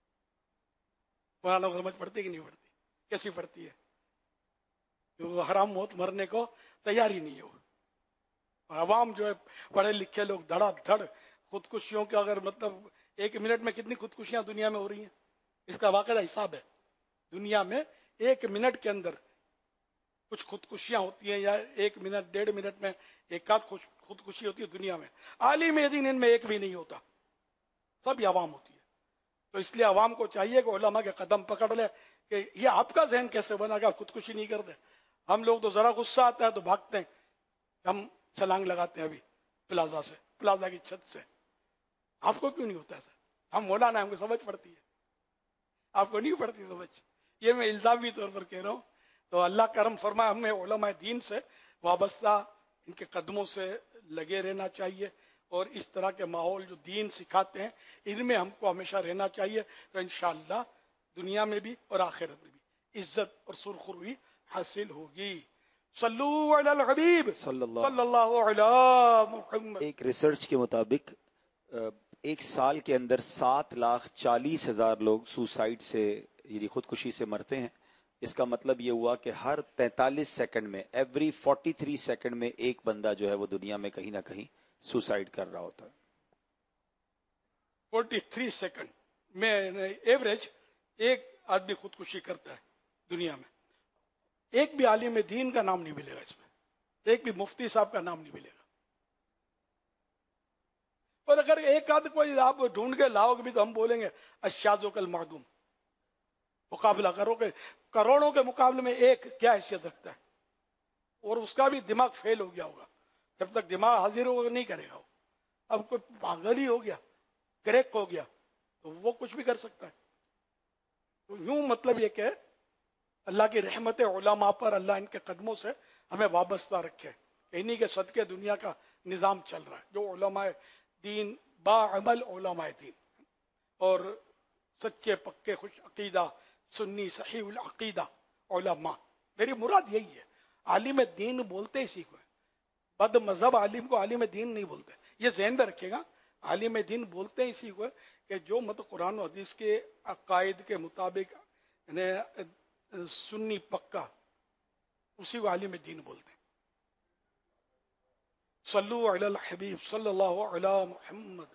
قرآن کو سمجھ پڑتی کہ نہیں پڑتی؟ کیسی پڑتی ہے؟ وہ حرام موت مرنے کو تیار ہی نہیں ہو. اور عوام جو ہے پڑھے لکھے لوگ دھڑا دھڑ خودکشیوں کے، اگر مطلب ایک منٹ میں کتنی خودکشیاں دنیا میں ہو رہی ہیں اس کا باقاعدہ حساب ہے. دنیا میں ایک منٹ کے اندر کچھ خودکشیاں ہوتی ہیں، یا ایک منٹ ڈیڑھ منٹ میں ایک آدھ خودکشی ہوتی ہے دنیا میں. عالم دین ان میں ایک بھی نہیں ہوتا، سب یہ عوام ہوتی ہے. تو اس لیے عوام کو چاہیے کہ علماء کے قدم پکڑ لے کہ یہ آپ کا ذہن کیسے بنا کہ آپ خودکشی نہیں کرتے. ہم لوگ تو ذرا غصہ آتا ہے تو بھاگتے ہیں، ہم چھلانگ لگاتے ہیں ابھی پلازا سے، پلازا کی چھت سے. آپ کو کیوں نہیں ہوتا ایسا؟ ہم مولانا، ہم کو سمجھ پڑتی ہے، آپ کو نہیں پڑتی سمجھ. یہ میں الزامی طور پر کہہ رہا ہوں. تو اللہ کرم فرمائے ہمیں علماء دین سے وابستہ ان کے قدموں سے لگے رہنا چاہیے، اور اس طرح کے ماحول جو دین سکھاتے ہیں ان میں ہم کو ہمیشہ رہنا چاہیے. تو انشاءاللہ دنیا میں بھی اور آخرت میں بھی عزت اور سرخروی حاصل ہوگی. صلو علی الحبیب صلی اللہ صلی اللہ علی محمد. ایک ریسرچ کے مطابق ایک سال کے اندر سات لاکھ چالیس ہزار لوگ سوسائڈ سے یعنی خودکشی سے مرتے ہیں. اس کا مطلب یہ ہوا کہ ہر تینتالیس سیکنڈ میں ایوری فورٹی تھری سیکنڈ میں ایک بندہ جو ہے وہ دنیا میں کہیں نہ کہیں سوسائڈ کر رہا ہوتا ہے. فورٹی تھری سیکنڈ میں ایوریج ایک آدمی خودکشی کرتا ہے دنیا میں. ایک بھی عالم دین کا نام نہیں ملے گا اس میں، ایک بھی مفتی صاحب کا نام نہیں ملے گا. اور اگر ایک آدھ کوئی آپ ڈھونڈ کے لاؤ گے بھی تو ہم بولیں گے الشاذ کالمعدوم. مقابلہ کرو کہ کروڑوں کے مقابلے میں ایک کیا حیثیت رکھتا ہے، اور اس کا بھی دماغ فیل ہو گیا ہوگا. جب تک دماغ حاضر ہوگا نہیں کرے گا وہ. اب کوئی پاگل ہی ہو گیا، کریک ہو گیا تو وہ کچھ بھی کر سکتا ہے. تو یوں مطلب یہ کہ اللہ کی رحمت علماء پر اللہ ان کے قدموں سے ہمیں وابستہ رکھے. انہی کے صدقے دنیا کا نظام چل رہا ہے. جو علماء دین باعمل علماء دین اور سچے پکے خوش عقیدہ سنی صحیح العقیدہ علماء، میری مراد یہی ہے. عالم دین بولتے اسی کو ہے، بد مذہب عالم کو عالم دین نہیں بولتے. یہ ذہن میں رکھے گا، عالم دین بولتے ہیں اسی کو ہے کہ جو مطلب قرآن و حدیث کے عقائد کے مطابق یعنی سنی پکا، اسی کو عالم دین بولتے ہیں. صلو علی الحبیب صلی اللہ علی محمد.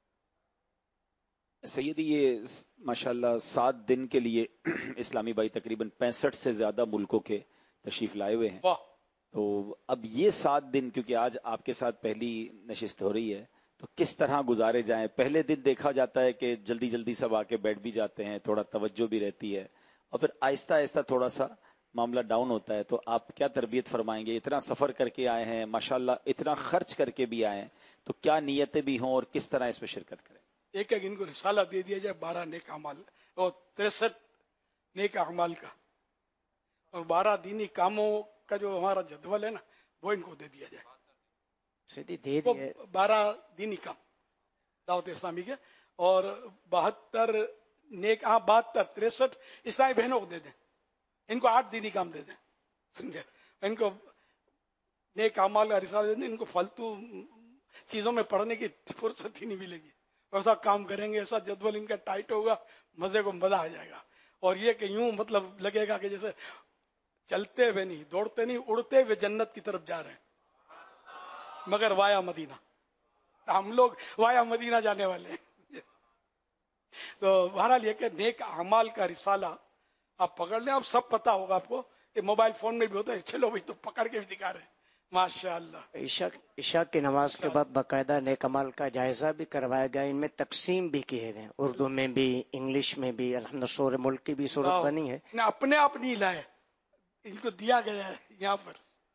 سیدی یہ ماشاءاللہ سات دن کے لیے اسلامی بھائی تقریباً پینسٹھ سے زیادہ ملکوں کے تشریف لائے ہوئے ہیں. واہ. تو اب یہ سات دن کیونکہ آج آپ کے ساتھ پہلی نشست ہو رہی ہے تو کس طرح گزارے جائیں؟ پہلے دن دیکھا جاتا ہے کہ جلدی جلدی سب آ کے بیٹھ بھی جاتے ہیں، تھوڑا توجہ بھی رہتی ہے، اور پھر آہستہ آہستہ تھوڑا سا معاملہ ڈاؤن ہوتا ہے. تو آپ کیا تربیت فرمائیں گے؟ اتنا سفر کر کے آئے ہیں ماشاءاللہ، اتنا خرچ کر کے بھی آئے ہیں، تو کیا نیتیں بھی ہوں اور کس طرح اس میں شرکت کریں؟ ایک ایک ان کو رسالہ دے دیا جائے بارہ نیک اعمال اور تریسٹھ نیک اعمال کا، اور بارہ دینی کاموں کا جو ہمارا جدول ہے نا وہ ان کو دے دیا جائے. سیدھی دے وہ دیے بارہ دینی کام دعوت اسلامی کے، اور بہتر نیک ہاں بہتر تریسٹھ عیسائی بہنوں کو دے دیں. ان کو آٹھ دینی کام دے دیں، سمجھے؟ ان کو نیک اعمال کا رسالہ دے دیں. ان کو فالتو چیزوں میں پڑھنے کی فرصت ہی نہیں ملے گی. ایسا کام کریں گے، ایسا جدول ان کا ٹائٹ ہوگا، مزے کو مزہ آ جائے گا. اور یہ کہ یوں مطلب لگے گا کہ جیسے چلتے ہوئے نہیں، دوڑتے نہیں، اڑتے ہوئے جنت کی طرف جا رہے ہیں، مگر وایا مدینہ. ہم لوگ وایا مدینہ جانے والے ہیں. تو بہرحال یہ کہ نیک اعمال کا رسالہ آپ پکڑ لیں. اب سب پتا ہوگا آپ کو، یہ موبائل فون میں بھی ہوتا ہے، چلو بھائی تو پکڑ کے بھی دکھا رہے ہیں. ماشاء اللہ. عشاء عشاء کی نماز کے بعد باقاعدہ نیک عمل کا جائزہ بھی کروایا گیا، ان میں تقسیم بھی کیے گئے، اردو میں بھی انگلش میں بھی. الحمد سورہ ملک کی بھی صورت بنی ہے. نے اپنے آپ نہیں لائے، ان کو دیا گیا ہے یہاں پر.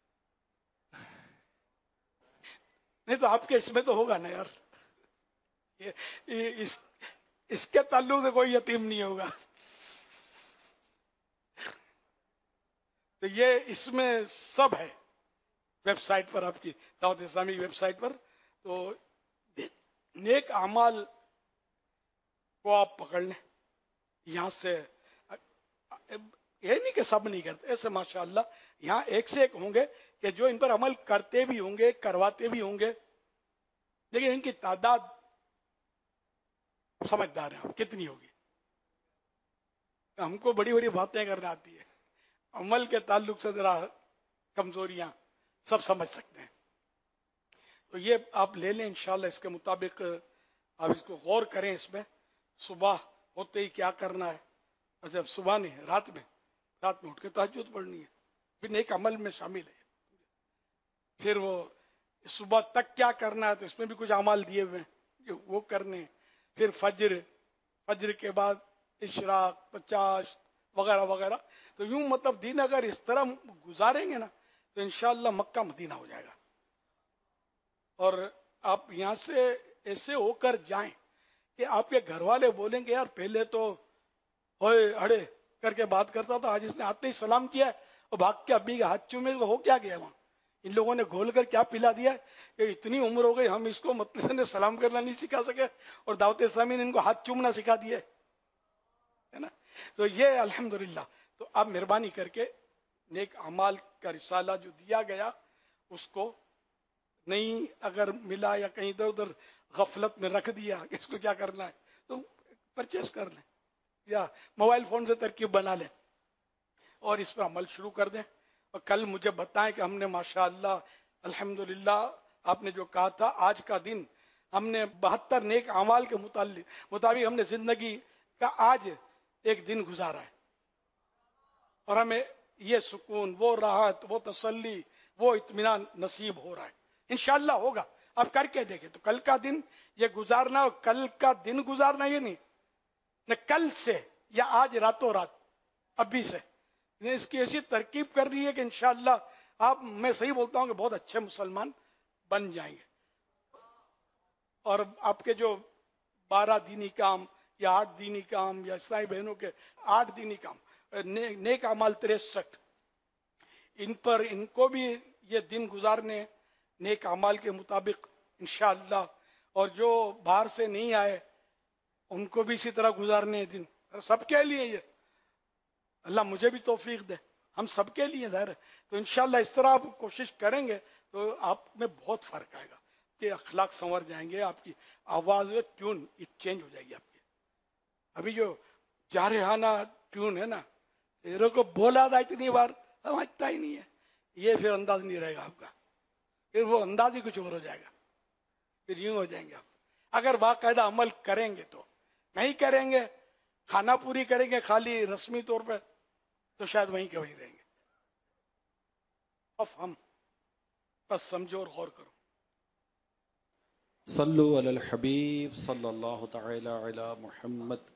نہیں تو آپ کے اس میں تو ہوگا نا یار، اس اس کے تعلق سے کوئی یتیم نہیں ہوگا. تو یہ اس میں سب ہے ویب سائٹ پر، آپ کی دعوت اسلامی ویب سائٹ پر. تو نیک اعمال کو آپ پکڑ لیں یہاں سے. یہ نہیں کہ سب نہیں کرتے ایسے، ماشاء اللہ یہاں ایک سے ایک ہوں گے کہ جو ان پر عمل کرتے بھی ہوں گے، کرواتے بھی ہوں گے، لیکن ان کی تعداد سمجھدار ہیں آپ کتنی ہوگی. ہم کو بڑی بڑی باتیں کرنا آتی ہے، عمل کے تعلق سے ذرا کمزوریاں سب سمجھ سکتے ہیں. تو یہ آپ لے لیں انشاءاللہ، اس کے مطابق آپ اس کو غور کریں. اس میں صبح ہوتے ہی کیا کرنا ہے، اچھا صبح نہیں، رات میں رات میں اٹھ کے تہجد پڑھنی ہے، پھر نیک عمل میں شامل ہے. پھر وہ صبح تک کیا کرنا ہے، تو اس میں بھی کچھ اعمال دیے ہوئے ہیں وہ کرنے. پھر فجر، فجر کے بعد اشراق، پچاس وغیرہ وغیرہ. تو یوں مطلب دین اگر اس طرح گزاریں گے نا تو انشاءاللہ مکہ مدینہ ہو جائے گا. اور آپ یہاں سے ایسے ہو کر جائیں کہ آپ کے گھر والے بولیں گے یار پہلے تو ہوئے اڑے کر کے بات کرتا تھا، آج اس نے آتے ہی سلام کیا اور بھاگ کے ابھی کے ہاتھ چومے، ہو کیا گیا وہاں؟ ان لوگوں نے گھول کر کیا پلا دیا کہ اتنی عمر ہو گئی ہم اس کو مطلب نے سلام کرنا نہیں سکھا سکے، اور دعوت اسلامی نے ان کو ہاتھ چومنا سکھا دیا ہے نا. تو یہ الحمدللہ. تو آپ مہربانی کر کے نیک اعمال کا رسالہ جو دیا گیا اس کو نہیں اگر ملا یا کہیں ادھر ادھر غفلت میں رکھ دیا کہ اس کو کیا کرنا ہے، تو پرچیز کر لیں یا موبائل فون سے ترکیب بنا لیں اور اس پہ عمل شروع کر دیں. اور کل مجھے بتائیں کہ ہم نے ماشاءاللہ الحمدللہ آپ نے جو کہا تھا آج کا دن ہم نے بہتر نیک اعمال کے متعلق مطابق ہم نے زندگی کا آج ایک دن گزارا ہے، اور ہمیں یہ سکون، وہ راحت، وہ تسلی، وہ اطمینان نصیب ہو رہا ہے. انشاءاللہ ہوگا، آپ کر کے دیکھیں. تو کل کا دن یہ گزارنا، اور کل کا دن گزارنا یہ نہیں نہ کل سے یا آج راتوں رات ابھی سے، اس کی ایسی ترکیب کر رہی ہے کہ انشاءاللہ آپ، میں صحیح بولتا ہوں کہ بہت اچھے مسلمان بن جائیں گے. اور آپ کے جو بارہ دینی کام یا آٹھ دینی کام یا عیسائی بہنوں کے آٹھ دینی کام، نیک اعمال تریسٹھ، ان پر ان کو بھی یہ دن گزارنے نیک اعمال کے مطابق انشاءاللہ. اور جو باہر سے نہیں آئے ان کو بھی اسی طرح گزارنے دن، سب کے لیے یہ اللہ مجھے بھی توفیق دے، ہم سب کے لیے ظاہر ہے. تو انشاءاللہ اس طرح آپ کوشش کریں گے تو آپ میں بہت فرق آئے گا کہ اخلاق سنور جائیں گے، آپ کی آواز میں ٹیون چینج ہو جائے گی آپ کی. ابھی جو جارحانہ ٹیون ہے نا، ہیرو کو بولا تھا اتنی بار سمجھتا ہی نہیں ہے، یہ پھر انداز نہیں رہے گا آپ کا، پھر وہ انداز ہی کچھ اور ہو جائے گا، پھر یوں ہو جائیں گے آپ. اگر باقاعدہ عمل کریں گے تو، نہیں کریں گے کھانا پوری کریں گے خالی رسمی طور پہ تو شاید وہیں کے وہیں رہیں گے. اب ہم بس سمجھو اور غور کرو. صلو علی الحبیب صلی اللہ تعالی علی محمد.